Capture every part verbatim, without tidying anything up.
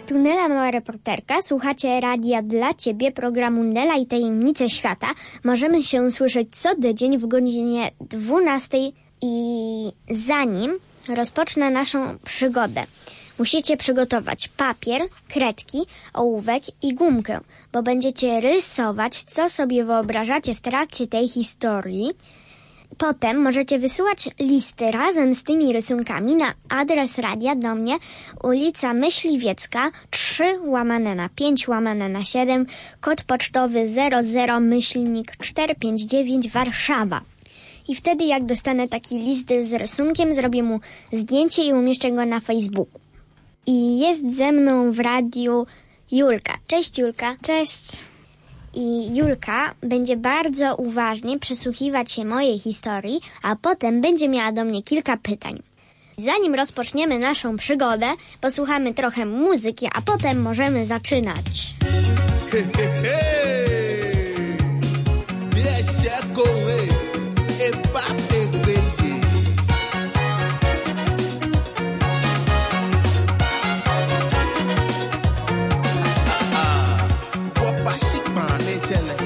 Tu Nela, mała reporterka. Słuchacie radia dla Ciebie, programu Nela i tajemnice świata. Możemy się słyszeć co tydzień w godzinie dwunastej i zanim rozpocznę naszą przygodę, musicie przygotować papier, kredki, ołówek i gumkę, bo będziecie rysować, co sobie wyobrażacie w trakcie tej historii. Potem możecie wysyłać listy razem z tymi rysunkami na adres radia do mnie, ulica Myśliwiecka, trzy łamane na pięć łamane na siedem, kod pocztowy zero zero myślnik czterysta pięćdziesiąt dziewięć Warszawa. I wtedy jak dostanę taki list z rysunkiem, zrobię mu zdjęcie i umieszczę go na Facebooku. I jest ze mną w radiu Julka. Cześć Julka. Cześć. I Julka będzie bardzo uważnie przysłuchiwać się mojej historii, a potem będzie miała do mnie kilka pytań. Zanim rozpoczniemy naszą przygodę, posłuchamy trochę muzyki, a potem możemy zaczynać. Hey, hey, hey. Bierzcie koły i papy byli. Łopasik mamy tyle.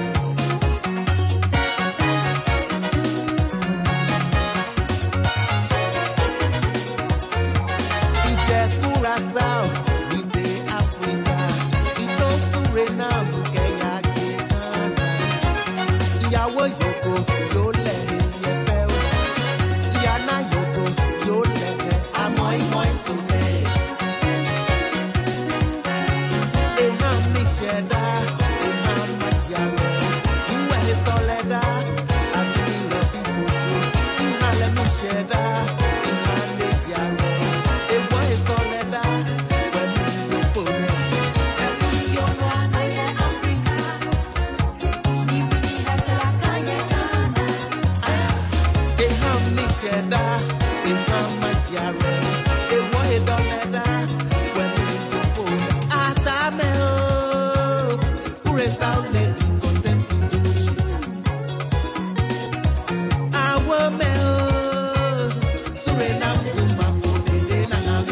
Idzie Curaçao, idzie Afryka, idzie Suriname, Kenya, Ghana. Ìyàwó yòókù yóò lẹ́yìn ẹ̀fẹ́ o. Ìyànà yòókù yóò lẹ́kẹ̀ àmọ́ ìmọ̀ ìsòtẹ́. Èèyàn mi ṣẹ̀dá, èèyàn máa yàrá. Ìwẹ̀ ìsọ̀lẹ̀dá, àti ìlọ bí kojú. Ìhàlẹ̀ mi ṣẹ̀dá, èèyàn lè yàrá. Èèwọ̀ ìsọ̀lẹ̀dá, pẹ̀lú ìyókù rẹ̀. Èèyàn mi ṣẹ̀dá, èèyàn máa yàrá. Èèwọ̀ ìdọ̀lẹ̀dá, pẹ̀lú ìyókù rẹ̀. Àtàmẹ́ o, kúrẹ́sà ò lè di kọ́ńtẹ́ǹtì lóṣù. Àwọ̀ mẹ́ o, Suriname ló máa fò dédé nàá mi.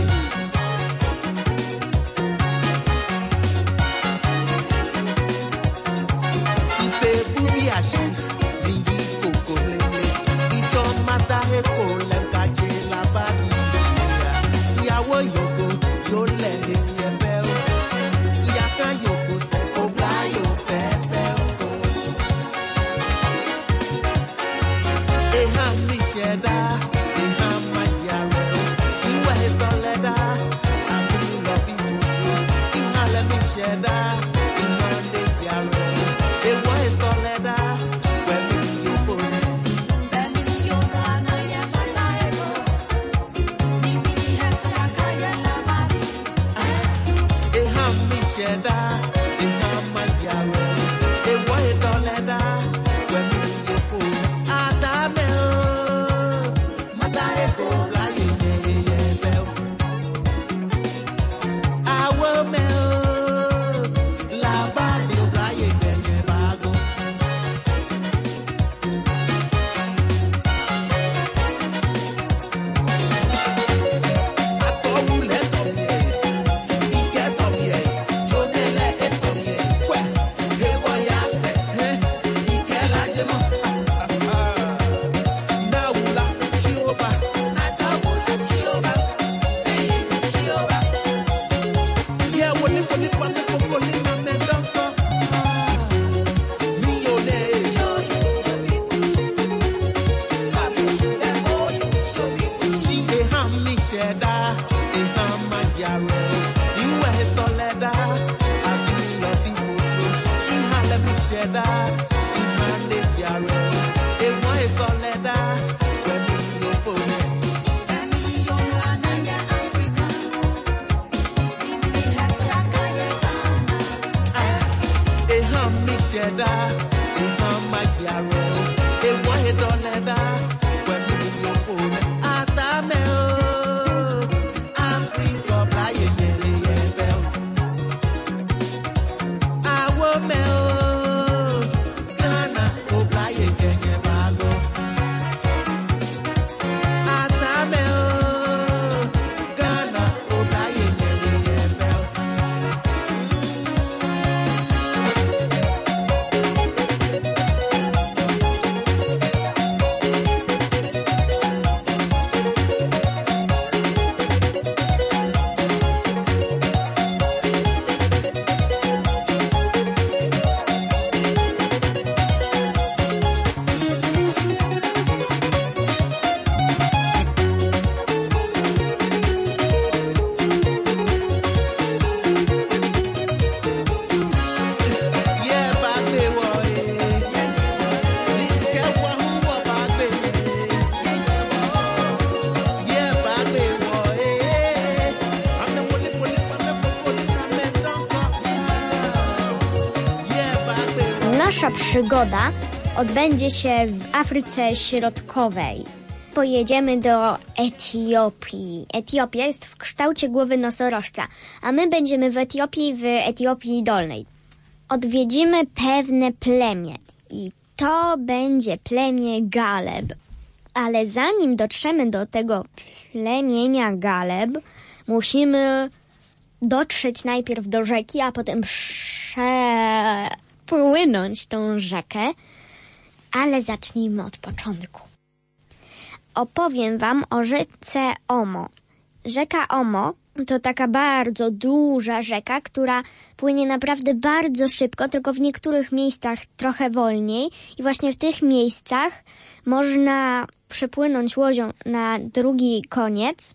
Ìtẹ̀ búrí àṣì níyì kòkó lélẹ̀. Ìjọ mátà èkó lẹ́ńkàjẹ́ làbárí ìyá. Ìyàwó yòókù yóò lẹ́yìn ẹ̀fẹ́ o. Ìyàká yòókù sẹ́ kó gbá yóò fẹ́ fẹ́ o. Èèyàn mi ṣẹ̀dá, èèyàn máa yàrá o. Ìwẹ̀ ìsọ̀lẹ̀dá, àkúrú lọ bí kojú. Ìhàlẹ̀ mi ṣẹ̀dá, èèyàn lè yàrá o. Èèwọ̀ ìsọ̀lẹ̀dá, pẹ̀lú ìyókù rẹ̀. Èèyàn mi ṣẹ̀dá, èèyàn máa yàrá o. Èèwọ̀ ìdọ̀lẹ̀dá, pẹ̀lú ìyókù rẹ̀. Àtàmẹ́ o, mátà èkó láyé yẹ̀yẹ̀ ẹ̀fẹ́ o. Àwọ̀ mẹ́ o, làbárí o láyé yẹ̀yẹ̀ báàgò. Àtọ̀wulẹ̀ tọ̀ mi ẹ̀, ìkẹ́ tọ̀ mi ẹ̀, jónélẹ̀ ẹ̀ tọ̀ mi ẹ̀, kwẹ́, èèwọ̀ yà sẹ̀, ẹ̀, ìkẹ́ lájẹ́ mọ́. Náwùlà tí ó bá. Yẹ wo ní wo ní pa ní kókó ní mamẹ́ dọ́kọ̀. Mi ò lè yọ. Sí èèyàn mi ṣẹ̀dá, èèyàn máa yàrá o. Ìwẹ̀ ìsọ̀lẹ̀dá, àti ìlọ bí kojú. Ìhàlẹ̀ mi ṣẹ̀dá, èèyàn lè yàrá o. Èèwọ̀ ìsọ̀lẹ̀dá, pẹ̀lú ìyókù rẹ̀. Èèyàn mi ṣẹ̀dá, èèyàn máa yàrá o. Èèwọ̀ ìdọ̀lẹ̀dá, pẹ̀lú ìyókù rẹ̀. Àtàmẹ́ o, Áfíríkà láyé yẹ̀yẹ̀ ẹ̀fẹ́ o. Àwọ̀ mẹ́ o, Ghana kò láyé yẹ̀yẹ̀ báàgò. Àtàmẹ́ o, Ghana kò láyé yẹ̀yẹ̀ ẹ̀fẹ́ o. Nasza przygoda odbędzie się w Afryce Środkowej. Pojedziemy do Etiopii. Etiopia jest w kształcie głowy nosorożca, a my będziemy w Etiopii, w Etiopii Dolnej. Odwiedzimy pewne plemię i to będzie plemię Galeb. Ale zanim dotrzemy do tego plemienia Galeb, musimy dotrzeć najpierw do rzeki, a potem przepłynąć tą rzekę. Ale zacznijmy od początku. Opowiem wam o rzece Omo. Rzeka Omo to taka bardzo duża rzeka, która płynie naprawdę bardzo szybko, tylko w niektórych miejscach trochę wolniej. I właśnie w tych miejscach można przepłynąć łodzią na drugi koniec.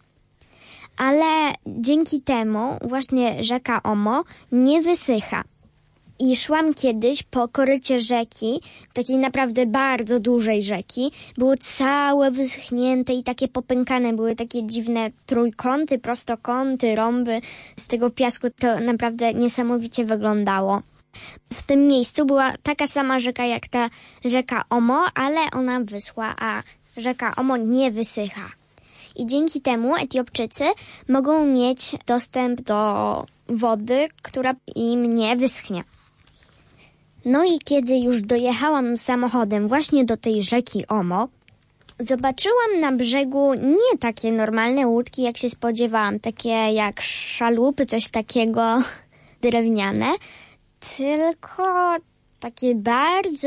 Ale dzięki temu właśnie rzeka Omo nie wysycha. I szłam kiedyś po korycie rzeki, takiej naprawdę bardzo dużej rzeki. Było całe wyschnięte i takie popękane. Były takie dziwne trójkąty, prostokąty, rąby. Z tego piasku to naprawdę niesamowicie wyglądało. W tym miejscu była taka sama rzeka jak ta rzeka Omo, ale ona wyschła, a rzeka Omo nie wysycha. I dzięki temu Etiopczycy mogą mieć dostęp do wody, która im nie wyschnie. No i kiedy już dojechałam samochodem właśnie do tej rzeki Omo, zobaczyłam na brzegu nie takie normalne łódki, jak się spodziewałam, takie jak szalupy, coś takiego drewniane, tylko takie bardzo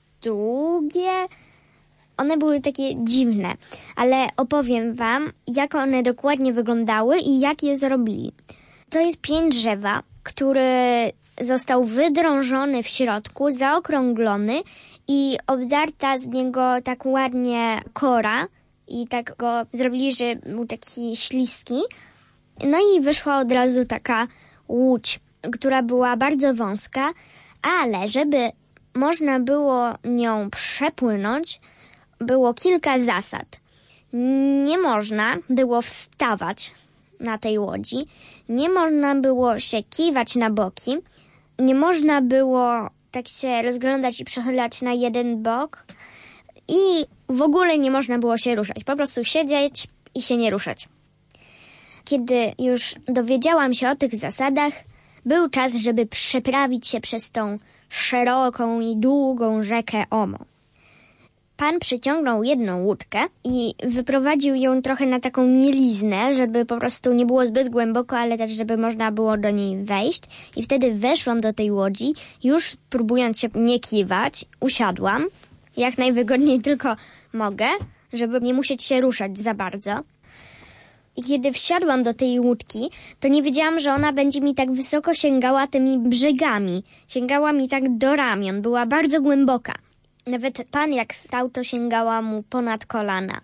długie. One były takie dziwne, ale opowiem wam, jak one dokładnie wyglądały i jak je zrobili. To jest pień drzewa, który został wydrążony w środku, zaokrąglony i obdarta z niego tak ładnie kora i tak go zrobili, że był taki śliski. No i wyszła od razu taka łódź, która była bardzo wąska, ale żeby można było nią przepłynąć, było kilka zasad. Nie można było wstawać na tej łodzi, nie można było się kiwać na boki, nie można było tak się rozglądać i przechylać na jeden bok i w ogóle nie można było się ruszać. Po prostu siedzieć i się nie ruszać. Kiedy już dowiedziałam się o tych zasadach, był czas, żeby przeprawić się przez tą szeroką i długą rzekę Omo. Pan przyciągnął jedną łódkę i wyprowadził ją trochę na taką mieliznę, żeby po prostu nie było zbyt głęboko, ale też żeby można było do niej wejść. I wtedy weszłam do tej łodzi, już próbując się nie kiwać, usiadłam, jak najwygodniej tylko mogę, żeby nie musieć się ruszać za bardzo. I kiedy wsiadłam do tej łódki, to nie wiedziałam, że ona będzie mi tak wysoko sięgała tymi brzegami. Sięgała mi tak do ramion, była bardzo głęboka. Nawet pan jak stał, to sięgała mu ponad kolana.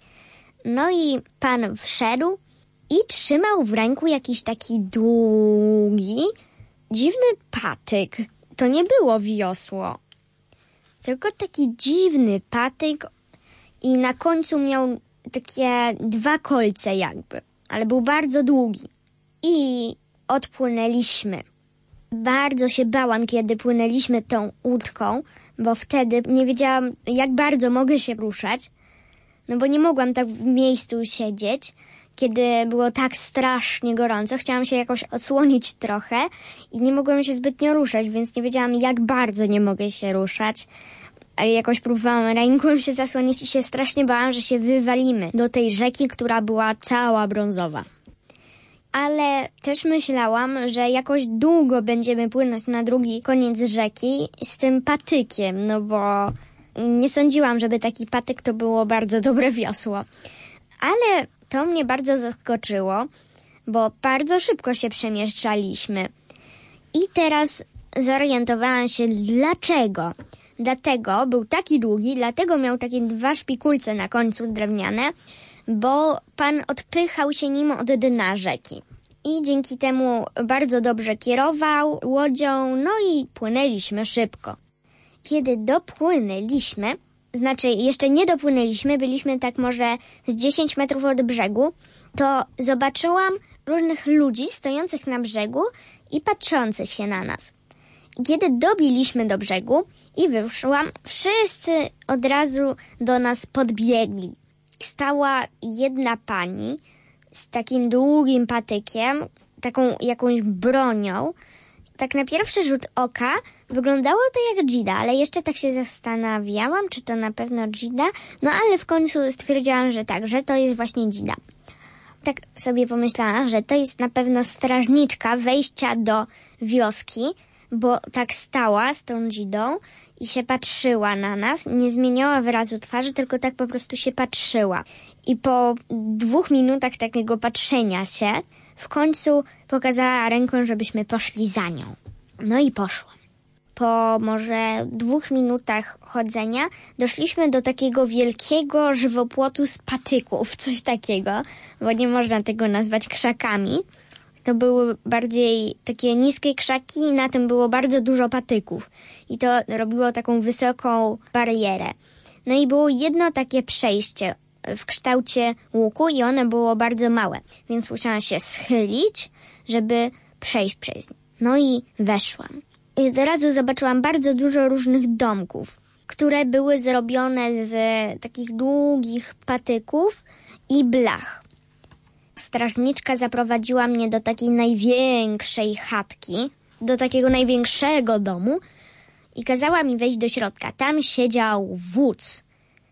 No i pan wszedł i trzymał w ręku jakiś taki długi, dziwny patyk. To nie było wiosło, tylko taki dziwny patyk i na końcu miał takie dwa kolce jakby, ale był bardzo długi. I odpłynęliśmy. Bardzo się bałam, kiedy płynęliśmy tą łódką, bo wtedy nie wiedziałam, jak bardzo mogę się ruszać, no bo nie mogłam tak w miejscu siedzieć, kiedy było tak strasznie gorąco. Chciałam się jakoś odsłonić trochę i nie mogłam się zbytnio ruszać, więc nie wiedziałam, jak bardzo nie mogę się ruszać. A jakoś próbowałam ręką się zasłonić i się strasznie bałam, że się wywalimy do tej rzeki, która była cała brązowa. Ale też myślałam, że jakoś długo będziemy płynąć na drugi koniec rzeki z tym patykiem, no bo nie sądziłam, żeby taki patyk to było bardzo dobre wiosło. Ale to mnie bardzo zaskoczyło, bo bardzo szybko się przemieszczaliśmy. I teraz zorientowałam się dlaczego. Dlatego był taki długi, dlatego miał takie dwa szpikulce na końcu drewniane, bo pan odpychał się nim od dna rzeki. I dzięki temu bardzo dobrze kierował łodzią, no i płynęliśmy szybko. Kiedy dopłynęliśmy, znaczy jeszcze nie dopłynęliśmy, byliśmy tak może z dziesięć metrów od brzegu, to zobaczyłam różnych ludzi stojących na brzegu i patrzących się na nas. Kiedy dobiliśmy do brzegu i wyszłam, wszyscy od razu do nas podbiegli. Stała jedna pani z takim długim patykiem, taką jakąś bronią. Tak na pierwszy rzut oka wyglądało to jak dżida, ale jeszcze tak się zastanawiałam, czy to na pewno dżida. No ale w końcu stwierdziłam, że tak, że to jest właśnie dżida. Tak sobie pomyślałam, że to jest na pewno strażniczka wejścia do wioski, bo tak stała z tą dżidą i się patrzyła na nas. Nie zmieniała wyrazu twarzy, tylko tak po prostu się patrzyła. I po dwóch minutach takiego patrzenia się w końcu pokazała ręką, żebyśmy poszli za nią. No i poszłam. Po może dwóch minutach chodzenia doszliśmy do takiego wielkiego żywopłotu z patyków, coś takiego, bo nie można tego nazwać krzakami. To były bardziej takie niskie krzaki i na tym było bardzo dużo patyków. I to robiło taką wysoką barierę. No i było jedno takie przejście w kształcie łuku i one było bardzo małe, więc musiałam się schylić, żeby przejść przez nie. No i weszłam. I od razu zobaczyłam bardzo dużo różnych domków, które były zrobione z takich długich patyków i blach. Strażniczka zaprowadziła mnie do takiej największej chatki, do takiego największego domu i kazała mi wejść do środka. Tam siedział wódz.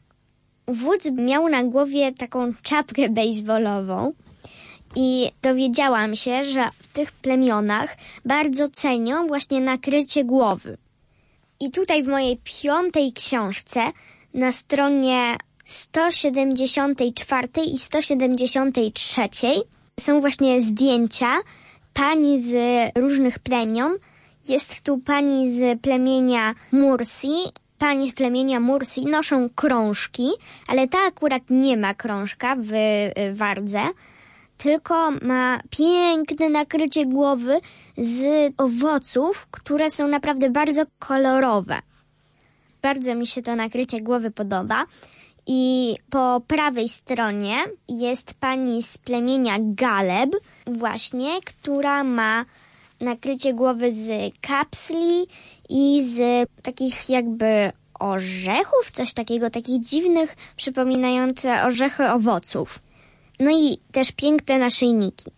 Wódz miał na głowie taką czapkę bejsbolową i dowiedziałam się, że w tych plemionach bardzo cenią właśnie nakrycie głowy. I tutaj w mojej piątej książce na stronie sto siedemdziesiątej czwartej i sto siedemdziesiątej trzeciej są właśnie zdjęcia pani z różnych plemion. Jest tu pani z plemienia Mursi. Pani z plemienia Mursi noszą krążki, ale ta akurat nie ma krążka w wardze, tylko ma piękne nakrycie głowy z owoców, które są naprawdę bardzo kolorowe. Bardzo mi się to nakrycie głowy podoba. I po prawej stronie jest pani z plemienia Galeb właśnie, która ma nakrycie głowy z kapsli i z takich jakby orzechów, coś takiego, takich dziwnych, przypominające orzechy owoców. No i też piękne naszyjniki.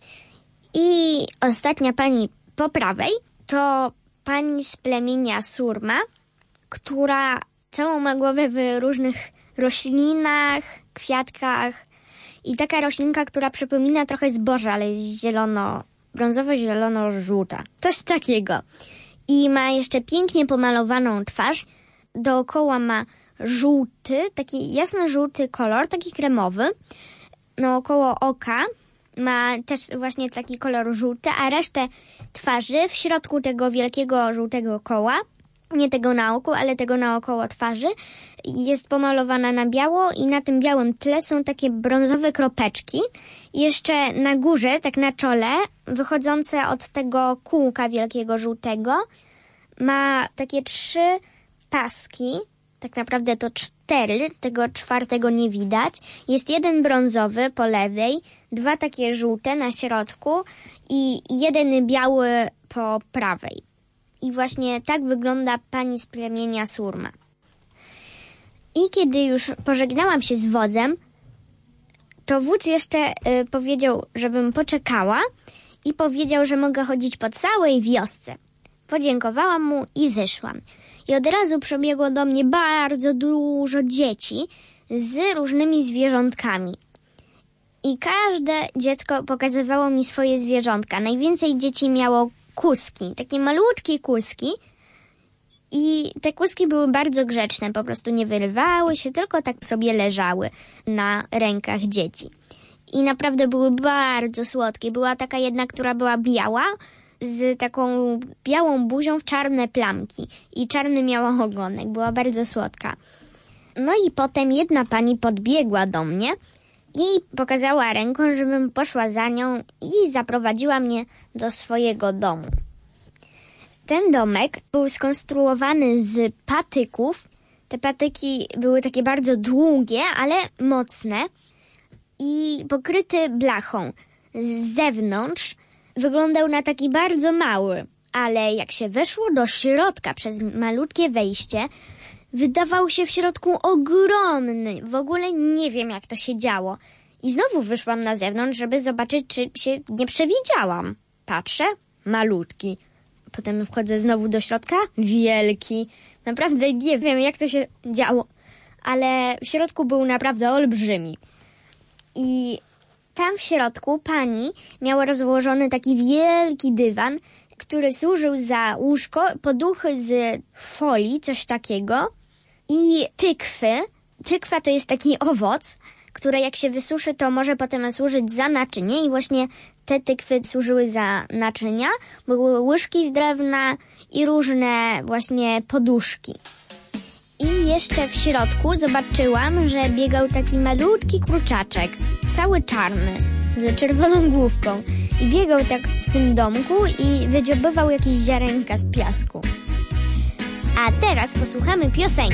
I ostatnia pani po prawej to pani z plemienia Surma, która całą ma głowę w różnych roślinach, kwiatkach i taka roślinka, która przypomina trochę zboże, ale jest zielono, brązowo-zielono-żółta. Coś takiego. I ma jeszcze pięknie pomalowaną twarz. Dookoła ma żółty, taki jasno-żółty kolor, taki kremowy. Naokoło oka ma też właśnie taki kolor żółty, a resztę twarzy w środku tego wielkiego żółtego koła, nie tego na oku, ale tego naokoło twarzy, jest pomalowana na biało i na tym białym tle są takie brązowe kropeczki. I jeszcze na górze, tak na czole, wychodzące od tego kółka wielkiego żółtego, ma takie trzy paski, tak naprawdę to cztery, tego czwartego nie widać. Jest jeden brązowy po lewej, dwa takie żółte na środku i jeden biały po prawej. I właśnie tak wygląda pani z plemienia Surma. I kiedy już pożegnałam się z wodzem, to wódz jeszcze y, powiedział, żebym poczekała i powiedział, że mogę chodzić po całej wiosce. Podziękowałam mu i wyszłam. I od razu przebiegło do mnie bardzo dużo dzieci z różnymi zwierzątkami. I każde dziecko pokazywało mi swoje zwierzątka. Najwięcej dzieci miało kuski, takie malutkie kuski. I te kuski były bardzo grzeczne, po prostu nie wyrywały się, tylko tak sobie leżały na rękach dzieci. I naprawdę były bardzo słodkie. Była taka jedna, która była biała, z taką białą buzią w czarne plamki. I czarny miała ogonek. Była bardzo słodka. No i potem jedna pani podbiegła do mnie i pokazała ręką, żebym poszła za nią i zaprowadziła mnie do swojego domu. Ten domek był skonstruowany z patyków. Te patyki były takie bardzo długie, ale mocne i pokryty blachą. Z zewnątrz wyglądał na taki bardzo mały, Ale jak się weszło do środka przez malutkie wejście, wydawał się w środku ogromny. W ogóle nie wiem, jak to się działo. I znowu wyszłam na zewnątrz, żeby zobaczyć, czy się nie przewidziałam. Patrzę, malutki. Potem wchodzę znowu do środka, wielki. Naprawdę nie wiem, jak to się działo, ale w środku był naprawdę olbrzymi. I tam w środku pani miała rozłożony taki wielki dywan, który służył za łóżko, poduchy z folii, coś takiego, i tykwy. Tykwa to jest taki owoc, które jak się wysuszy, to może potem służyć za naczynie, i właśnie te tykwy służyły za naczynia. Były łyżki z drewna i różne właśnie poduszki. I jeszcze w środku zobaczyłam, że biegał taki malutki kurczaczek, cały czarny, z czerwoną główką. I biegał tak w tym domku i wydziobywał jakieś ziarenka z piasku. A teraz posłuchamy piosenki.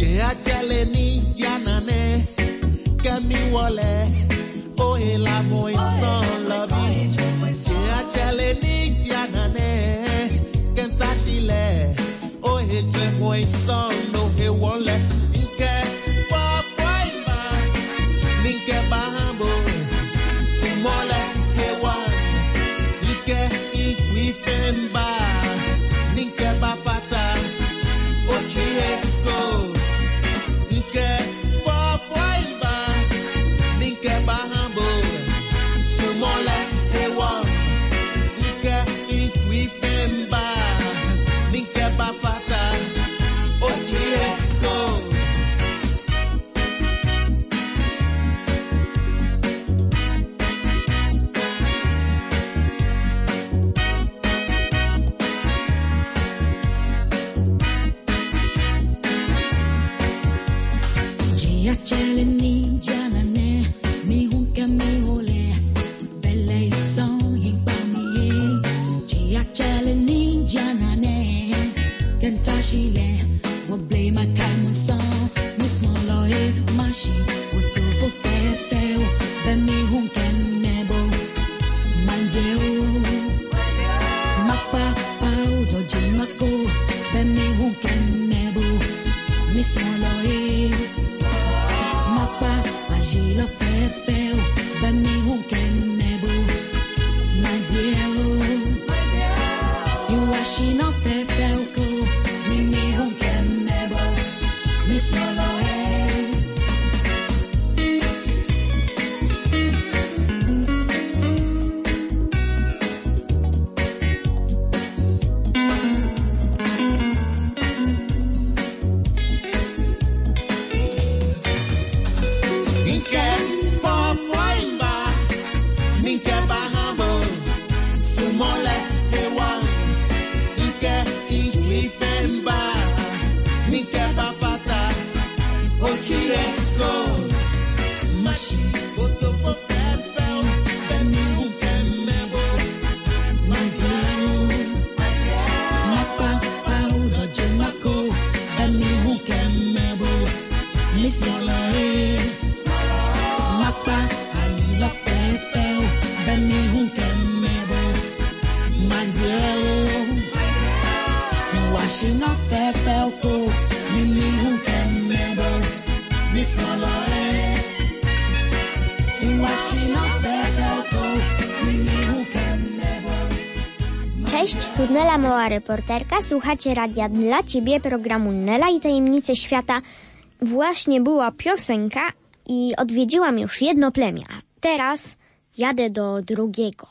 Cześć, tu Nela Mała reporterka. Słuchacie Radia dla Ciebie, programu Nela i tajemnice świata. Właśnie była piosenka i odwiedziłam już jedno plemię. Teraz jadę do drugiego.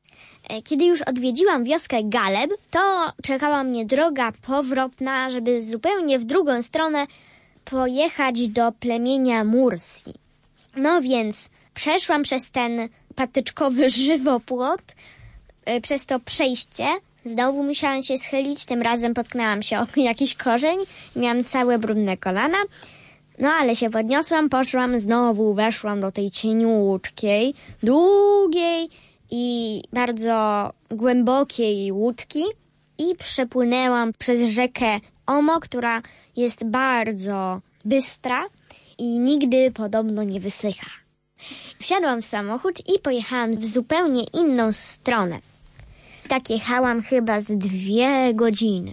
Kiedy już odwiedziłam wioskę Galeb, to czekała mnie droga powrotna, żeby zupełnie w drugą stronę pojechać do plemienia Mursi. No więc przeszłam przez ten patyczkowy żywopłot, przez to przejście. Znowu musiałam się schylić, tym razem potknęłam się o jakiś korzeń. Miałam całe brudne kolana. No ale się podniosłam, poszłam, znowu weszłam do tej cieniutkiej, długiej i bardzo głębokiej łódki i przepłynęłam przez rzekę Omo, która jest bardzo bystra i nigdy podobno nie wysycha. Wsiadłam w samochód i pojechałam w zupełnie inną stronę. Tak jechałam chyba z dwie godziny.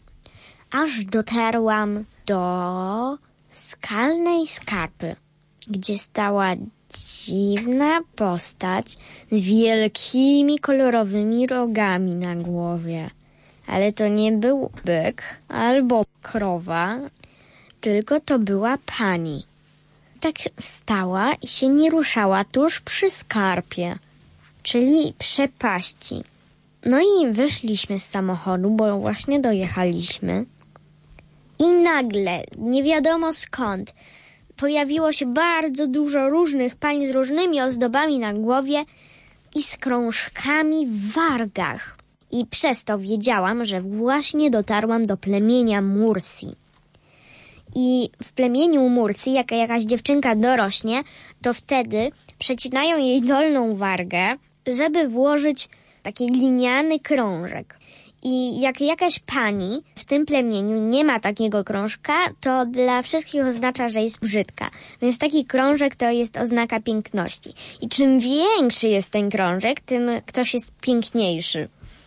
Aż dotarłam do skalnej skarpy, gdzie stała dziwna postać z wielkimi kolorowymi rogami na głowie. Ale to nie był byk albo krowa, tylko to była pani. Tak stała i się nie ruszała tuż przy skarpie, czyli przepaści. No i wyszliśmy z samochodu, bo właśnie dojechaliśmy. I nagle, nie wiadomo skąd, pojawiło się bardzo dużo różnych pań z różnymi ozdobami na głowie i z krążkami w wargach. I przez to wiedziałam, że właśnie dotarłam do plemienia Mursi. I w plemieniu Mursi, jak jakaś dziewczynka dorośnie, to wtedy przecinają jej dolną wargę, żeby włożyć taki gliniany krążek. I jak jakaś pani w tym plemieniu nie ma takiego krążka, to dla wszystkich oznacza, że jest brzydka. Więc taki krążek to jest oznaka piękności. I czym większy jest ten krążek, tym ktoś jest piękniejszy.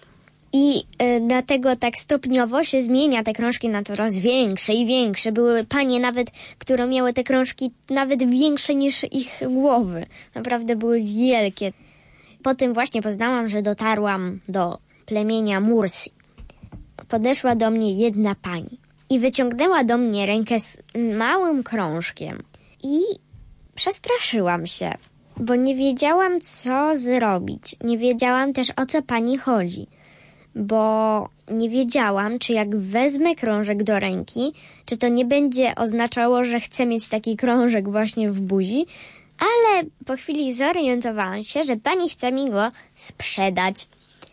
I y, dlatego tak stopniowo się zmienia te krążki na coraz większe i większe. Były panie nawet, które miały te krążki nawet większe niż ich głowy. Naprawdę były wielkie. Potem właśnie poznałam, że dotarłam do plemienia Mursi. Podeszła do mnie jedna pani i wyciągnęła do mnie rękę z małym krążkiem. I przestraszyłam się, bo nie wiedziałam, co zrobić. Nie wiedziałam też, o co pani chodzi. Bo nie wiedziałam, czy jak wezmę krążek do ręki, czy to nie będzie oznaczało, że chcę mieć taki krążek właśnie w buzi, ale po chwili zorientowałam się, że pani chce mi go sprzedać.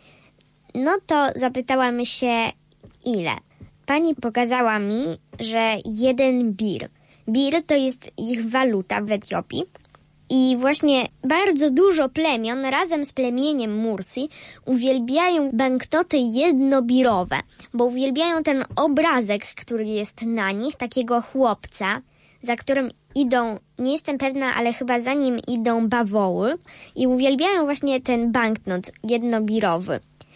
No to zapytałam się, ile. Pani pokazała mi, że jeden bir. Bir to jest ich waluta w Etiopii. I właśnie bardzo dużo plemion razem z plemieniem Mursi uwielbiają banknoty jednobirowe, bo uwielbiają ten obrazek, który jest na nich, takiego chłopca, za którym idą, nie jestem pewna, ale chyba za nim idą bawoły i uwielbiają właśnie ten banknot jednobirowy.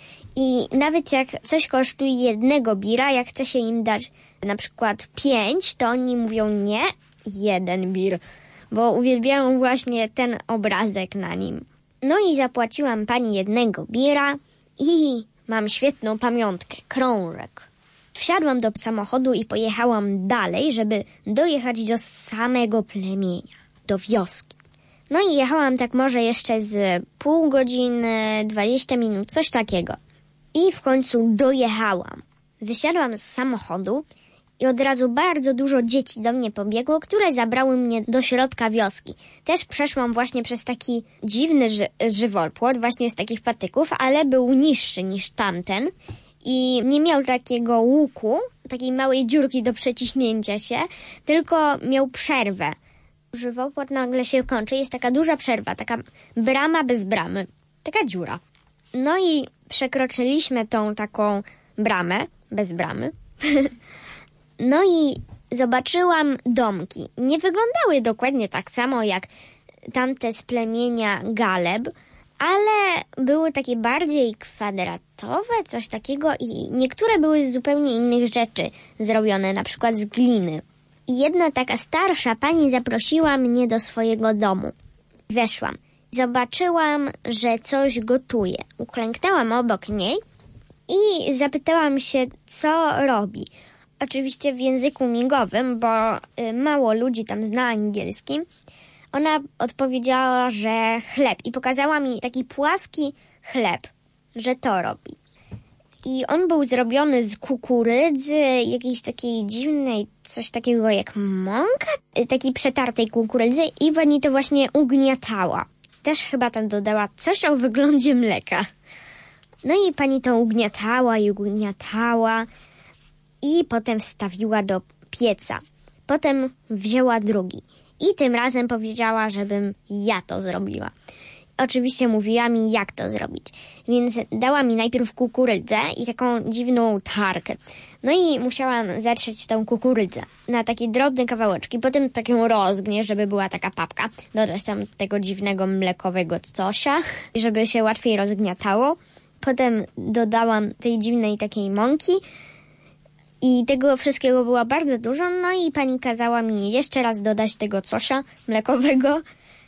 I nawet jak coś kosztuje jednego bira, jak chce się im dać na przykład pięć, to oni mówią nie, jeden bir, bo uwielbiają właśnie ten obrazek na nim. No i zapłaciłam pani jednego bira i mam świetną pamiątkę, krążek. Wsiadłam do samochodu i pojechałam dalej, żeby dojechać do samego plemienia, do wioski. No i jechałam tak może jeszcze z pół godziny, dwadzieścia minut, coś takiego. I w końcu dojechałam. Wysiadłam z samochodu i od razu bardzo dużo dzieci do mnie pobiegło, które zabrały mnie do środka wioski. Też przeszłam właśnie przez taki dziwny ży- żywopłot, właśnie z takich patyków, ale był niższy niż tamten i nie miał takiego łuku, takiej małej dziurki do przeciśnięcia się, tylko miał przerwę. Żywopłot nagle się kończy, jest taka duża przerwa, taka brama bez bramy, taka dziura. No i przekroczyliśmy tą taką bramę, bez bramy. No i zobaczyłam domki. Nie wyglądały dokładnie tak samo jak tamte z plemienia Galeb, ale były takie bardziej kwadratowe, coś takiego i niektóre były z zupełnie innych rzeczy zrobione, na przykład z gliny. I jedna taka starsza pani zaprosiła mnie do swojego domu. Weszłam. Zobaczyłam, że coś gotuje. Uklęknęłam obok niej i zapytałam się, co robi. Oczywiście w języku migowym, bo mało ludzi tam zna angielski. Ona odpowiedziała, że chleb i pokazała mi taki płaski chleb, że to robi. I on był zrobiony z kukurydzy, jakiejś takiej dziwnej, coś takiego jak mąka, takiej przetartej kukurydzy i pani to właśnie ugniatała. Też chyba tam dodała coś o wyglądzie mleka. No i pani to ugniatała i ugniatała i potem wstawiła do pieca. Potem wzięła drugi i tym razem powiedziała, żebym ja to zrobiła. Oczywiście mówiła mi, jak to zrobić. Więc dała mi najpierw kukurydzę i taką dziwną tarkę. No i musiałam zetrzeć tą kukurydzę na takie drobne kawałeczki. Potem tak ją rozgnieść, żeby była taka papka. Dodać tam tego dziwnego mlekowego cosia, żeby się łatwiej rozgniatało. Potem dodałam tej dziwnej takiej mąki i tego wszystkiego było bardzo dużo. No i pani kazała mi jeszcze raz dodać tego cosia mlekowego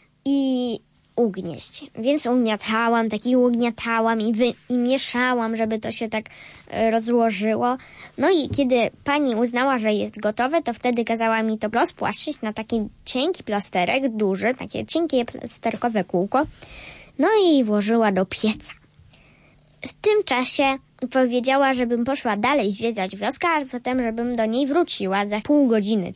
i ugnieść. Więc ugniatałam, taki ugniatałam i, wy, i mieszałam, żeby to się tak e, rozłożyło. No i kiedy pani uznała, że jest gotowe, to wtedy kazała mi to rozpłaszczyć na taki cienki plasterek, duży, takie cienkie plasterkowe kółko. No i włożyła do pieca. W tym czasie powiedziała, żebym poszła dalej zwiedzać wioskę, a potem żebym do niej wróciła za pół godziny.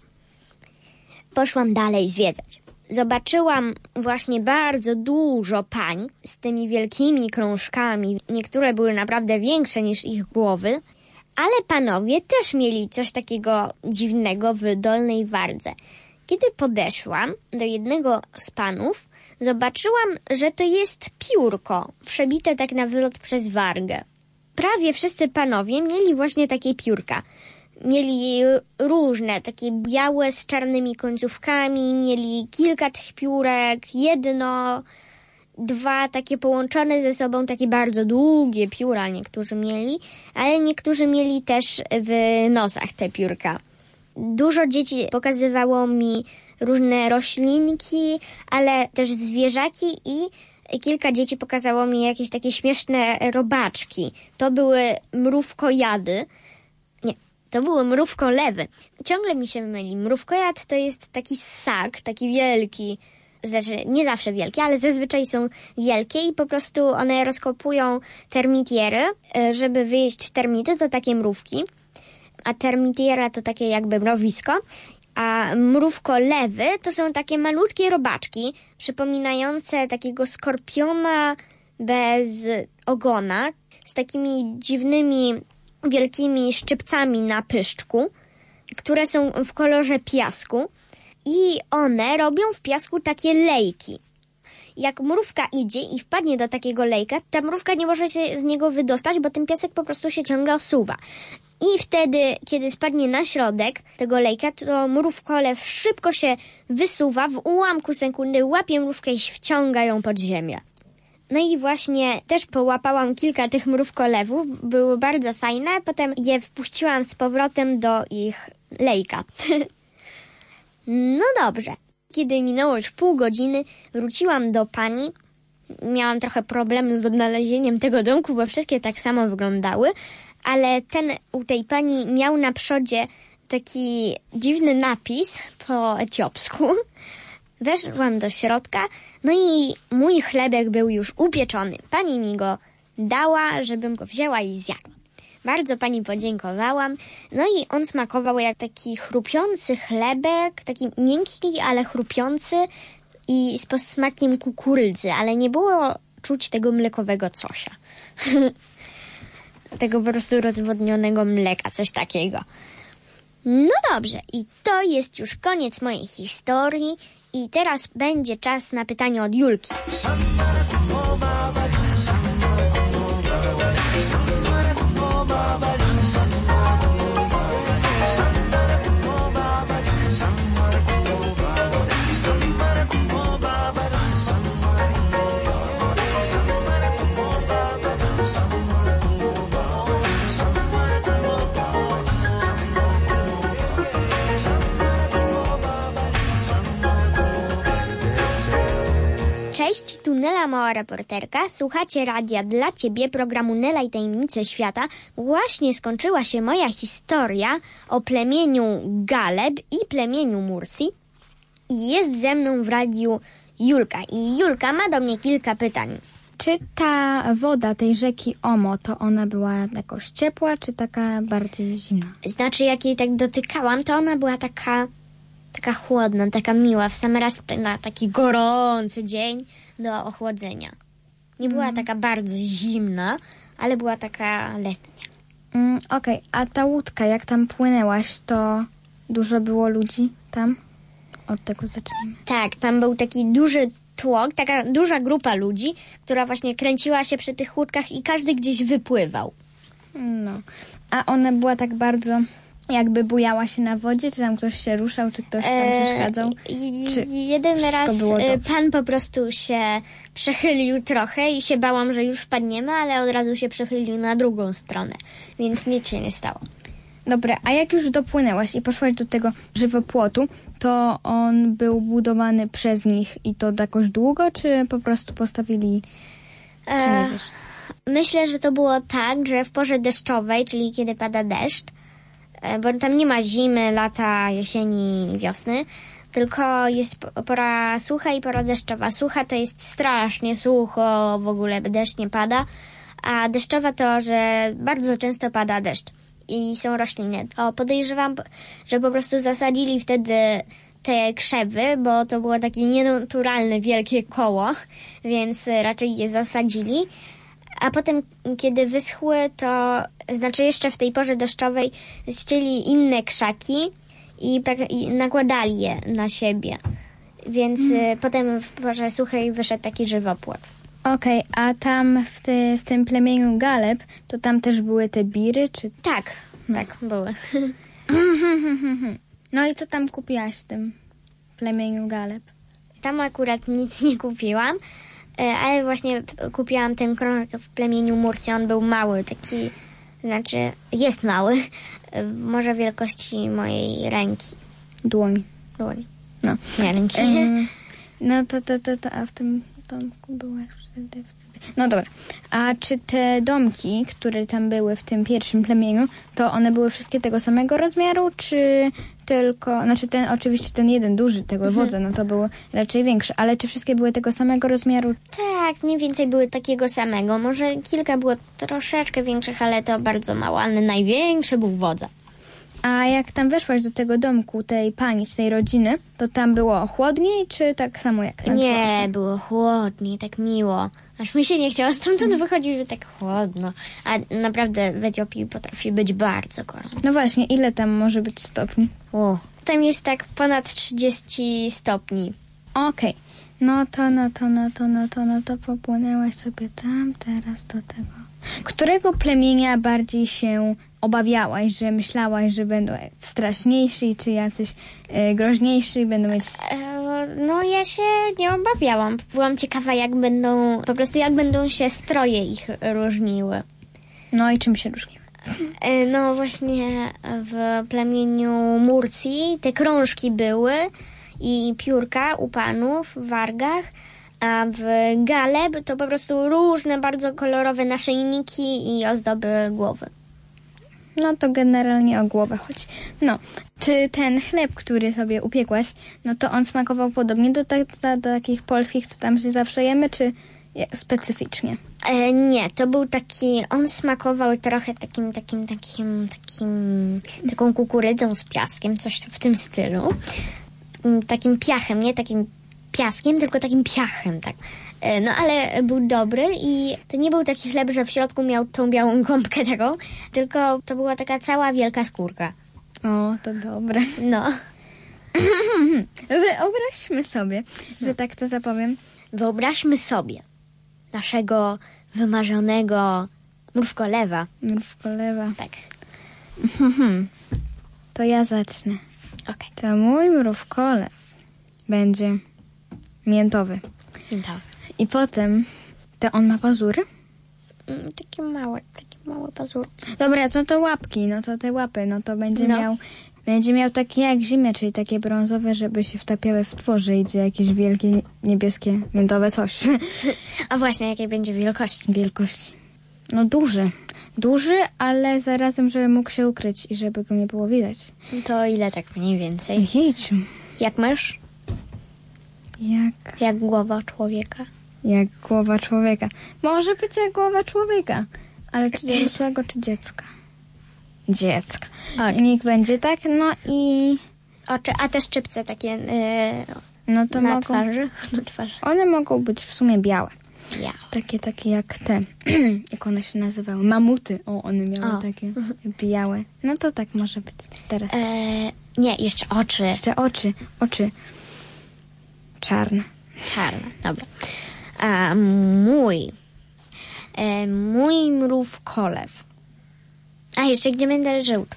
Poszłam dalej zwiedzać. Zobaczyłam właśnie bardzo dużo pań z tymi wielkimi krążkami. Niektóre były naprawdę większe niż ich głowy, ale panowie też mieli coś takiego dziwnego w dolnej wardze. Kiedy podeszłam do jednego z panów, zobaczyłam, że to jest piórko, przebite tak na wylot przez wargę. Prawie wszyscy panowie mieli właśnie takie piórka. Mieli różne, takie białe z czarnymi końcówkami, mieli kilka tych piórek, jedno, dwa takie połączone ze sobą, takie bardzo długie pióra niektórzy mieli, ale niektórzy mieli też w nosach te piórka. Dużo dzieci pokazywało mi różne roślinki, ale też zwierzaki i kilka dzieci pokazało mi jakieś takie śmieszne robaczki. To były mrówkojady. Nie, to były mrówkolewy. Ciągle mi się myli. Mrówkojad to jest taki ssak, taki wielki. Znaczy, nie zawsze wielkie, ale zazwyczaj są wielkie i po prostu one rozkopują termitiery, żeby wyjeść termity, to takie mrówki. A termitiera to takie jakby mrowisko. A mrówkolewy to są takie malutkie robaczki, przypominające takiego skorpiona bez ogona, z takimi dziwnymi, wielkimi szczypcami na pyszczku, które są w kolorze piasku i one robią w piasku takie lejki. Jak mrówka idzie i wpadnie do takiego lejka, ta mrówka nie może się z niego wydostać, bo ten piasek po prostu się ciągle osuwa. I wtedy, kiedy spadnie na środek tego lejka, to mrówkolew szybko się wysuwa, w ułamku sekundy łapie mrówkę i wciąga ją pod ziemię. No i właśnie też połapałam kilka tych mrówkolewów, były bardzo fajne, potem je wpuściłam z powrotem do ich lejka. No dobrze. Kiedy minęło już pół godziny, wróciłam do pani. Miałam trochę problemu z odnalezieniem tego domku, bo wszystkie tak samo wyglądały, ale ten u tej pani miał na przodzie taki dziwny napis po etiopsku. Weszłam do środka, no i mój chlebek był już upieczony. Pani mi go dała, żebym go wzięła i zjadła. Bardzo pani podziękowałam. No i on smakował jak taki chrupiący chlebek, taki miękki, ale chrupiący i z posmakiem kukurydzy, ale nie było czuć tego mlekowego cosia. Tego po prostu rozwodnionego mleka, coś takiego. No dobrze, i to jest już koniec mojej historii i teraz będzie czas na pytanie od Julki. Cześć, tu Nela, mała reporterka. Słuchacie radia dla Ciebie, programu Nela i tajemnice świata. Właśnie skończyła się moja historia o plemieniu Galeb i plemieniu Mursi. I jest ze mną w radiu Julka. I Julka ma do mnie kilka pytań. Czy ta woda tej rzeki Omo, to ona była jakoś ciepła, czy taka bardziej zimna? Znaczy, jak jej tak dotykałam, to ona była taka... taka chłodna, taka miła, w sam raz na taki gorący dzień do ochłodzenia. Nie była mm. taka bardzo zimna, ale była taka letnia. Mm, Okej, okay. A ta łódka, jak tam płynęłaś, to dużo było ludzi tam? Od tego zacznijmy. Tak, tam był taki duży tłok, taka duża grupa ludzi, która właśnie kręciła się przy tych łódkach i każdy gdzieś wypływał. No, a ona była tak bardzo jakby bujała się na wodzie? Czy tam ktoś się ruszał, czy ktoś tam E, przeszkadzał? i- Czy jeden wszystko raz było e, dobrze? pan po prostu się przechylił trochę i się bałam, że już wpadniemy, ale od razu się przechylił na drugą stronę, więc nic się nie stało. Dobra, a jak już dopłynęłaś i poszłaś do tego żywopłotu, to on był budowany przez nich i to jakoś długo, czy po prostu postawili... Czy nie E, wiesz? Myślę, że to było tak, że w porze deszczowej, czyli kiedy pada deszcz, e, bo tam nie ma zimy, lata, jesieni i wiosny, tylko jest po- pora sucha i pora deszczowa. Sucha to jest strasznie sucho, w ogóle deszcz nie pada, a deszczowa to, że bardzo często pada deszcz i są rośliny. To podejrzewam, że po prostu zasadzili wtedy te krzewy, bo to było takie nienaturalne wielkie koło, więc raczej je zasadzili. A potem, kiedy wyschły, to znaczy jeszcze w tej porze deszczowej ścieli inne krzaki i tak i nakładali je na siebie. Więc mm. potem w porze suchej wyszedł taki żywopłot. Okej, a tam w, ty, w tym plemieniu Galeb, to tam też były te biry, czy... Tak, tak, były. No i co tam kupiłaś w tym plemieniu Galeb? Tam akurat nic nie kupiłam, e, ale właśnie p- kupiłam ten krążek w plemieniu Murcji. On był mały, taki, znaczy jest mały, e, może wielkości mojej ręki. Dłoni. Dłoni. No. Nie, ręki. Ym, no to, to, to, to, a w tym domku byłaś wtedy, wtedy. No dobra. A czy te domki, które tam były w tym pierwszym plemieniu, to one były wszystkie tego samego rozmiaru, czy tylko, znaczy ten, oczywiście ten jeden duży, tego wodza, no to był raczej większy, ale czy wszystkie były tego samego rozmiaru? Tak, mniej więcej były takiego samego. Może kilka było troszeczkę większych, ale to bardzo mało. Ale największy był wodza. A jak tam weszłaś do tego domku, tej pani, czy tej rodziny, to tam było chłodniej, czy tak samo jak na Nie, dworze? było chłodniej, tak miło. Aż mi się nie chciało stamtąd wychodzić, że tak chłodno. A naprawdę w Etiopii potrafi być bardzo gorąco. No właśnie, ile tam może być stopni? O, tam jest tak ponad trzydzieści stopni. Okej, no to, no to, no to, no to, no to popłynęłaś sobie tam, teraz do tego. Którego plemienia bardziej się obawiałaś, że myślałaś, że będą straszniejsi, czy jacyś e, groźniejsi i będą mieć... E, no ja się nie obawiałam. Byłam ciekawa, jak będą, po prostu jak będą się stroje ich różniły. No i czym się różniły? E, no właśnie w plemieniu Murcji te krążki były i piórka u panów w wargach, a w Galeb to po prostu różne, bardzo kolorowe naszyjniki i ozdoby głowy. No to generalnie o głowę chodzi. No, czy ten chleb, który sobie upiekłaś, no to on smakował podobnie do, ta, do, do takich polskich, co tam się zawsze jemy, czy specyficznie? E, nie, to był taki, on smakował trochę takim, takim, takim, takim, taką kukurydzą z piaskiem, coś w tym stylu. Takim piachem, nie takim piaskiem, tylko takim piachem, tak. E, no ale był dobry i to nie był taki chleb, że w środku miał tą białą gąbkę taką, tylko to była taka cała wielka skórka. O, to dobre. No. Wyobraźmy sobie, że tak to zapowiem. Wyobraźmy sobie naszego wymarzonego mrówkolewa. Mrówkolewa. Tak. To ja zacznę. Okej. To mój mrówkolew będzie miętowy. Okay. I potem, to on ma pazury? Mm, takie małe, takie małe pazurki. Dobra, co to łapki? No to te łapy, no to będzie No. miał będzie miał takie jak zimie, czyli takie brązowe, żeby się wtapiały w tworze. Idzie jakieś wielkie, niebieskie, miętowe coś. A właśnie, jakiej będzie wielkości? Wielkości. No duży. Duży, ale zarazem, żeby mógł się ukryć i żeby go nie było widać. To ile tak mniej więcej? Jejciu. Jak masz? Jak... Jak głowa człowieka. Jak głowa człowieka. Może być jak głowa człowieka. Ale czy dorosłego, czy dziecka? Dziecka. Okay. Niech będzie tak, no i... Oczy, a te szczypce takie yy, no to na mogą, twarzy? Na twarzy. One mogą być w sumie białe. Ja. Takie, takie jak te, jak one się nazywały, mamuty. O, one miały O. takie białe. No to tak może być teraz. E, nie, jeszcze oczy. Jeszcze oczy, oczy czarne. Czarne, dobra. A mój, e, mój mrówkolew. A jeszcze gdzie będę żył twoje?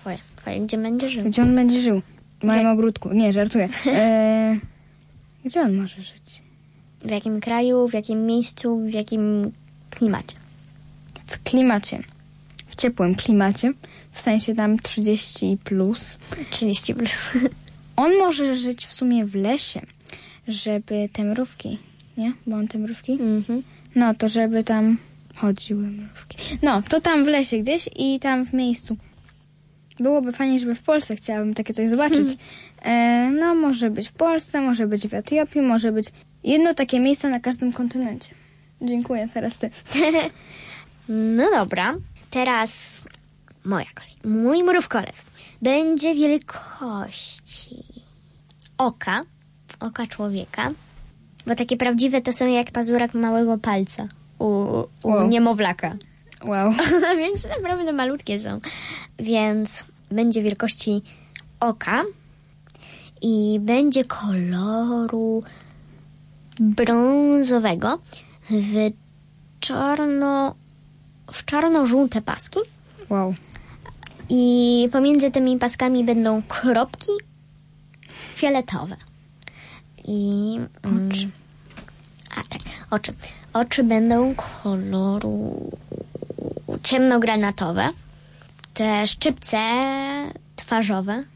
twoje, gdzie będzie żył? Gdzie on będzie żył? W moim ogródku. Nie, żartuję. E, gdzie on może żyć? W jakim kraju, w jakim miejscu, w jakim klimacie? W klimacie. W ciepłym klimacie. W sensie tam trzydzieści plus. trzydzieści plus. On może żyć w sumie w lesie, żeby te mrówki, nie? Bo on te mrówki? Mhm. No, to żeby tam chodziły mrówki. No, to tam w lesie gdzieś i tam w miejscu. Byłoby fajnie, żeby w Polsce chciałabym takie coś zobaczyć. E, no, może być w Polsce, może być w Etiopii, może być jedno takie miejsce na każdym kontynencie. Dziękuję, teraz ty. No dobra, teraz moja kolej. Mój mrówkolew będzie wielkości oka, oka człowieka, bo takie prawdziwe to są jak pazurek małego palca u, u Wow. niemowlaka. Wow. Więc naprawdę malutkie są. Więc będzie wielkości oka i będzie koloru brązowego w czarno w czarno-żółte paski Wow. i pomiędzy tymi paskami będą kropki fioletowe. I mm, Oczy. a tak, oczy. Oczy będą koloru ciemnogranatowe. Te szczypce twarzowe.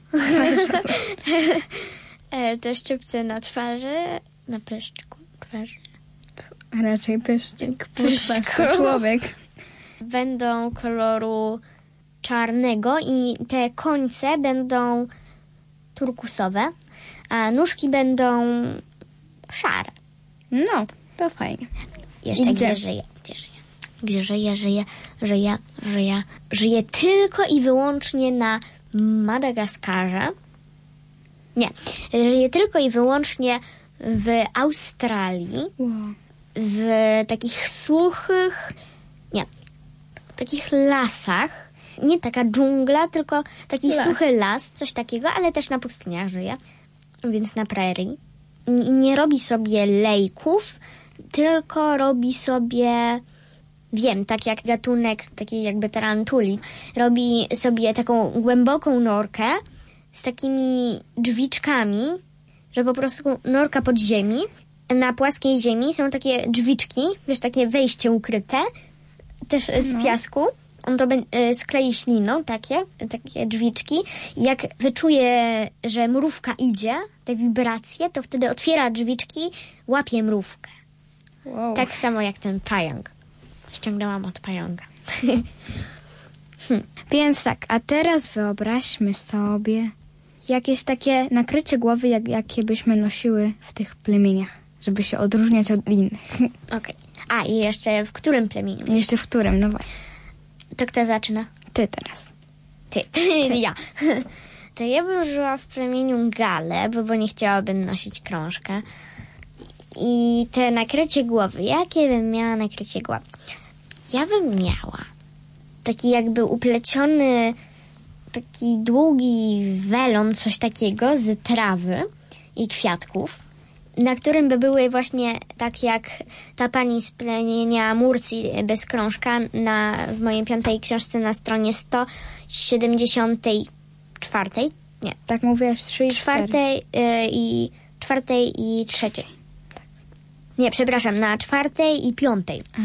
E, Te szczypce na twarzy, na pyszczku twarzy. Raczej pyszczek. Pyszczku. To człowiek. Będą koloru czarnego i te końce będą turkusowe, a nóżki będą szare. No, to fajnie. Jeszcze I gdzie? gdzie? żyje? Gdzie żyje? Gdzie żyje, żyje, żyje, żyje. Żyje tylko i wyłącznie na Madagaskarze. Nie, żyje tylko i wyłącznie w Australii, Wow. w takich suchych, nie, takich lasach. Nie taka dżungla, tylko taki Las. suchy las, coś takiego, ale też na pustyniach żyje, więc na prairie. N- Nie robi sobie lejków, tylko robi sobie, wiem, tak jak gatunek takiej jakby tarantuli, robi sobie taką głęboką norkę z takimi drzwiczkami, że po prostu norka pod ziemi. Na płaskiej ziemi są takie drzwiczki, wiesz, takie wejście ukryte, też z No. piasku. On to be- y, sklei śliną, takie, takie drzwiczki. I jak wyczuje, że mrówka idzie, te wibracje, to wtedy otwiera drzwiczki, łapie mrówkę. Wow. Tak samo jak ten pająk. Ściągnęłam od pająka. Więc tak, a teraz wyobraźmy sobie jakieś takie nakrycie głowy, jak, jakie byśmy nosiły w tych plemieniach, żeby się odróżniać od innych. Okej. A, i jeszcze w którym plemieniu? Jeszcze w którym? No właśnie. To kto zaczyna? Ty teraz. Ty. Ja. To ja bym żyła w plemieniu Gale, bo, bo nie chciałabym nosić krążka. I te nakrycie głowy. Jakie bym miała nakrycie głowy? Ja bym miała taki jakby upleciony, taki długi welon, coś takiego z trawy i kwiatków, na którym by były właśnie tak jak ta pani z plemienia Mursi bez krążka na, w mojej piątej książce na stronie sto siedemdziesiąt cztery. Nie, Tak mówiłaś trzy i cztery. czwartej y, i czwartej i trzeciej. Nie, przepraszam, na czwartej i piątej. A,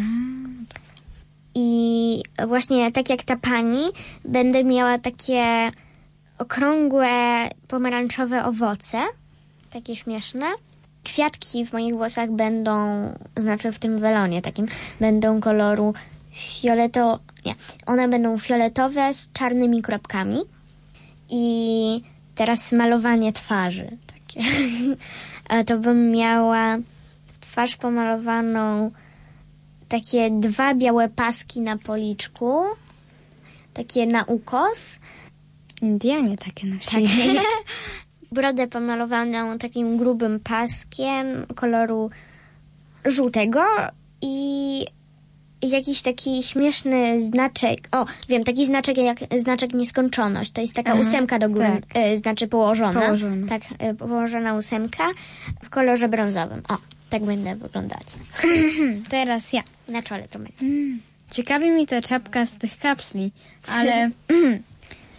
I właśnie tak jak ta pani, będę miała takie okrągłe, pomarańczowe owoce, takie śmieszne. Kwiatki w moich włosach będą, znaczy w tym welonie takim, będą koloru fioleto... Nie, one będą fioletowe z czarnymi kropkami. I teraz malowanie twarzy. Takie. A to bym miała twarz pomalowaną, takie dwa białe paski na policzku, takie na ukos. Indianie takie nosili. Tak. Brodę pomalowaną takim grubym paskiem koloru żółtego i jakiś taki śmieszny znaczek. O, wiem, taki znaczek jak znaczek nieskończoność. To jest taka Aha, ósemka do góry, tak. e, znaczy położona. Położona. Tak, e, położona ósemka w kolorze brązowym. O, tak będę wyglądać. Teraz ja. Na czole to będzie. Ciekawi mi ta czapka z tych kapsli, ale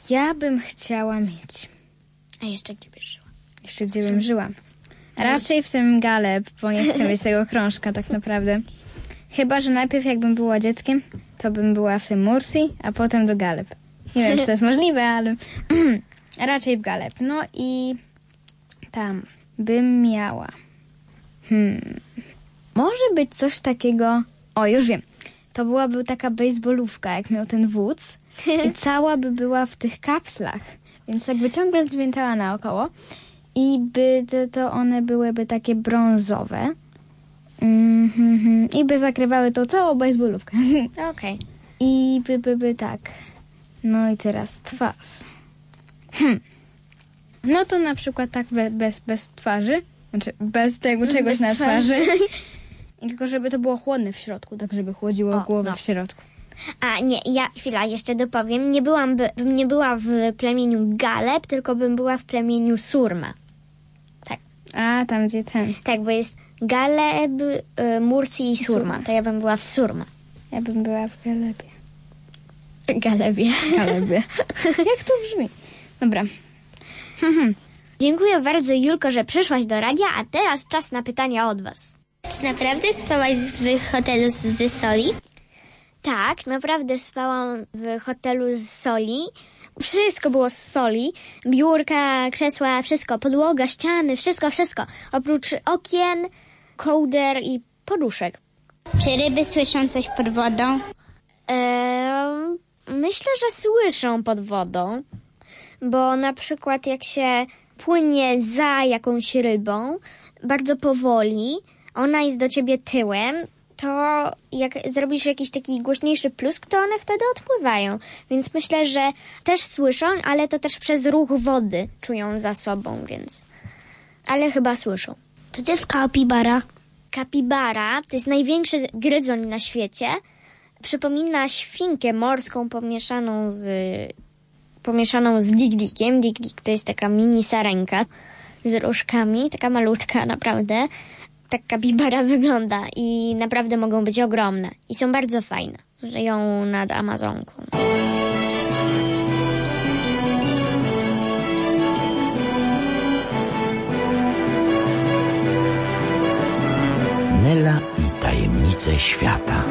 Ja bym chciała mieć. A jeszcze gdzie byś żyła? Jeszcze gdzie bym żyła? Raczej w tym Galeb, bo nie chcę mieć tego krążka tak naprawdę. Chyba, że najpierw jakbym była dzieckiem, to bym była w tym Mursi, a potem do Galeb. Nie wiem, czy to jest możliwe, ale raczej w Galeb. No i tam bym miała. Hmm. Może być coś takiego... O, już wiem. To byłaby taka baseballówka, jak miał ten wódz. I cała by była w tych kapslach. Więc jakby ciągle zwieńczała naokoło. I by to, to one byłyby takie brązowe. Mm-hmm. I by zakrywały to całą baseballówkę. Okej. Okay. I by, by, by tak. No i teraz twarz. Hm. No to na przykład tak be, bez, bez twarzy. Znaczy bez tego czegoś bez na twarzy. I tylko żeby to było chłodne w środku, tak żeby chłodziło o, głowę no. w środku. A nie, ja chwila, jeszcze dopowiem. Nie byłam, by, bym nie była w plemieniu Galeb, tylko bym była w plemieniu Surma. Tak. A, tam gdzie ten. Tak, bo jest Galeb, y, Mursi i Surma. Surma. To ja bym była w Surma. Ja bym była w Galebie. Galebie. Galebie. Jak to brzmi? Dobra. Dziękuję bardzo, Julko, że przyszłaś do radia, a teraz czas na pytania od was. Czy naprawdę spałaś w hotelu z Soli? Tak, naprawdę spałam w hotelu z Soli. Wszystko było z soli. Biurka, krzesła, wszystko. Podłoga, ściany, wszystko, wszystko. Oprócz okien, kołder i poduszek. Czy ryby słyszą coś pod wodą? Eee, myślę, że słyszą pod wodą. Bo na przykład jak się płynie za jakąś rybą, bardzo powoli, ona jest do ciebie tyłem, to jak zrobisz jakiś taki głośniejszy plusk, to one wtedy odpływają. Więc myślę, że też słyszą, ale to też przez ruch wody czują za sobą, więc... Ale chyba słyszą. To jest kapibara. Kapibara to jest największy gryzoń na świecie. Przypomina świnkę morską pomieszaną z... pomieszaną z digdikiem. Digdik to jest taka mini sarenka z różkami, taka malutka naprawdę. Tak kapibara wygląda i naprawdę mogą być ogromne. I są bardzo fajne. Żyją nad Amazonką. Nela i tajemnice świata.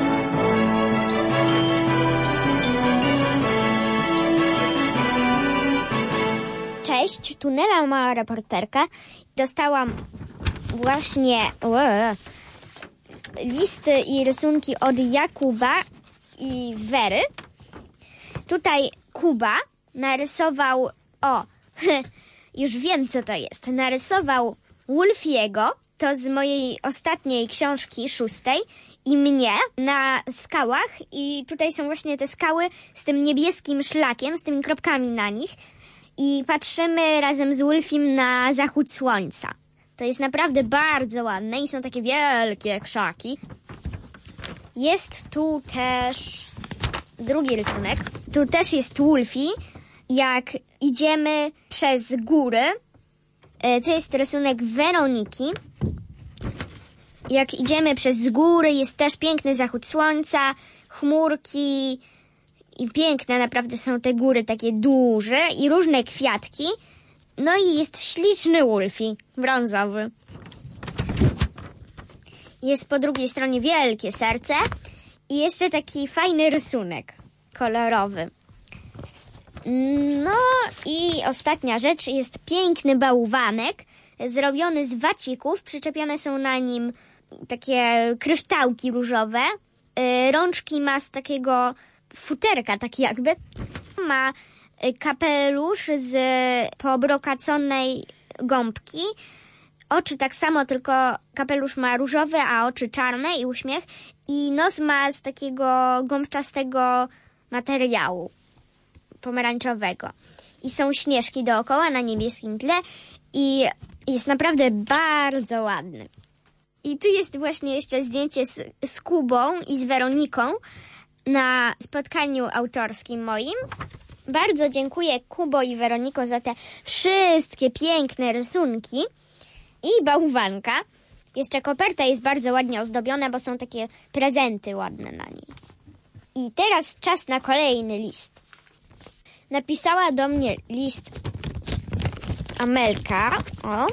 Cześć, tu Nela, mała reporterka. Dostałam właśnie ue, listy i rysunki od Jakuba i Wery. Tutaj Kuba narysował, o, już wiem co to jest, narysował Wolfiego, to z mojej ostatniej książki, szóstej, i mnie na skałach i tutaj są właśnie te skały z tym niebieskim szlakiem, z tymi kropkami na nich i patrzymy razem z Wolfim na zachód słońca. To jest naprawdę bardzo ładne i są takie wielkie krzaki. Jest tu też drugi rysunek. Tu też jest Wolfie, jak idziemy przez góry. To jest rysunek Weroniki. Jak idziemy przez góry, jest też piękny zachód słońca, chmurki i piękne naprawdę są te góry, takie duże i różne kwiatki. No i jest śliczny Wolfie, brązowy. Jest po drugiej stronie wielkie serce i jeszcze taki fajny rysunek kolorowy. No i ostatnia rzecz, jest piękny bałwanek zrobiony z wacików, przyczepione są na nim takie kryształki różowe. Rączki ma z takiego futerka, tak jakby. Ma kapelusz z poobrokaconej gąbki. Oczy tak samo, tylko kapelusz ma różowy, a oczy czarne i uśmiech. I nos ma z takiego gąbczastego materiału pomarańczowego. I są śnieżki dookoła na niebieskim tle i jest naprawdę bardzo ładny. I tu jest właśnie jeszcze zdjęcie z, z Kubą i z Weroniką na spotkaniu autorskim moim. Bardzo dziękuję Kubo i Weroniko za te wszystkie piękne rysunki i bałwanka. Jeszcze koperta jest bardzo ładnie ozdobiona, bo są takie prezenty ładne na niej. I teraz czas na kolejny list. napisała do mnie list Amelka, o,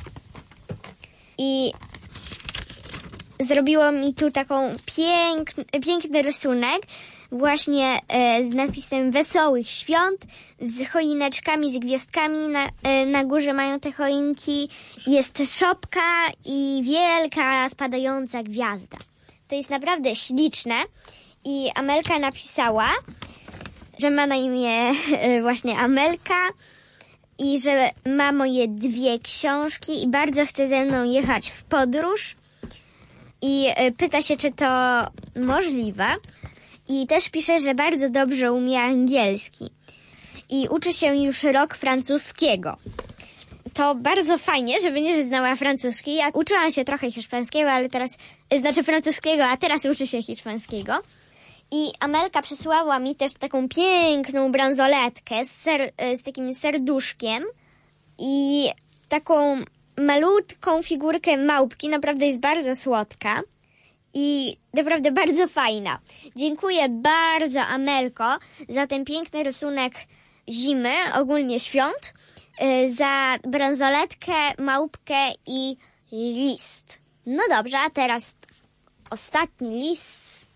i zrobiło mi tu taką piękny, piękny rysunek, właśnie e, z napisem Wesołych Świąt, z choineczkami, z gwiazdkami. Na, e, na górze mają te choinki. Jest szopka i wielka spadająca gwiazda. To jest naprawdę śliczne. I Amelka napisała, że ma na imię e, właśnie Amelka i że ma moje dwie książki i bardzo chce ze mną jechać w podróż. I e, pyta się, czy to możliwe. I też pisze, że bardzo dobrze umie angielski. I uczy się już rok francuskiego. To bardzo fajnie, że będzie znała francuski. Ja uczyłam się trochę hiszpańskiego, ale teraz, znaczy francuskiego, a teraz uczy się hiszpańskiego. I Amelka przysłała mi też taką piękną bransoletkę z, ser, z takim serduszkiem i taką malutką figurkę małpki. Naprawdę jest bardzo słodka. I naprawdę bardzo fajna. Dziękuję bardzo, Amelko, za ten piękny rysunek zimy, ogólnie świąt, yy, za bransoletkę, małpkę i list. No dobrze, a teraz ostatni list.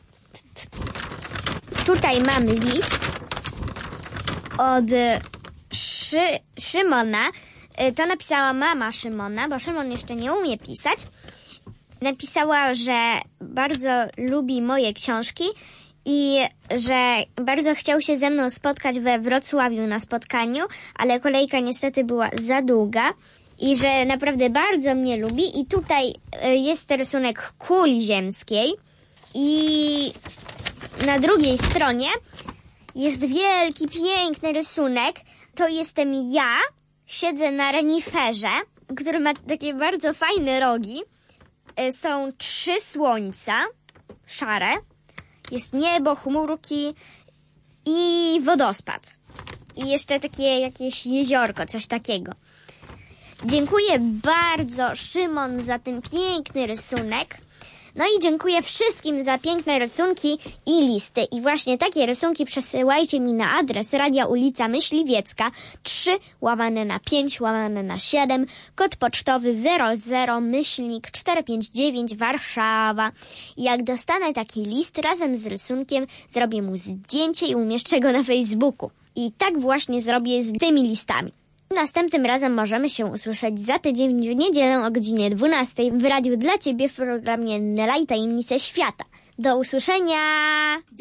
Tutaj mam list od Szy- Szymona. Yy, to napisała mama Szymona, bo Szymon jeszcze nie umie pisać. Napisała, że bardzo lubi moje książki i że bardzo chciał się ze mną spotkać we Wrocławiu na spotkaniu, ale kolejka niestety była za długa i że naprawdę bardzo mnie lubi. I tutaj jest rysunek kuli ziemskiej i na drugiej stronie jest wielki, piękny rysunek. To jestem ja, siedzę na reniferze, który ma takie bardzo fajne rogi. Są trzy słońca, szare, jest niebo, chmurki i wodospad. I jeszcze takie jakieś jeziorko, coś takiego. Dziękuję bardzo, Szymon, za ten piękny rysunek. No i dziękuję wszystkim za piękne rysunki i listy. I właśnie takie rysunki przesyłajcie mi na adres Radia Ulica Myśliwiecka trzy łamane na pięć łamane na siedem, kod pocztowy zero zero myślnik czterysta pięćdziesiąt dziewięć Warszawa. I jak dostanę taki list razem z rysunkiem, zrobię mu zdjęcie i umieszczę go na Facebooku. I tak właśnie zrobię z tymi listami. Następnym razem możemy się usłyszeć za tydzień w niedzielę o godzinie dwunastej w Radiu dla Ciebie w programie Nela i Tajemnice Świata. Do usłyszenia!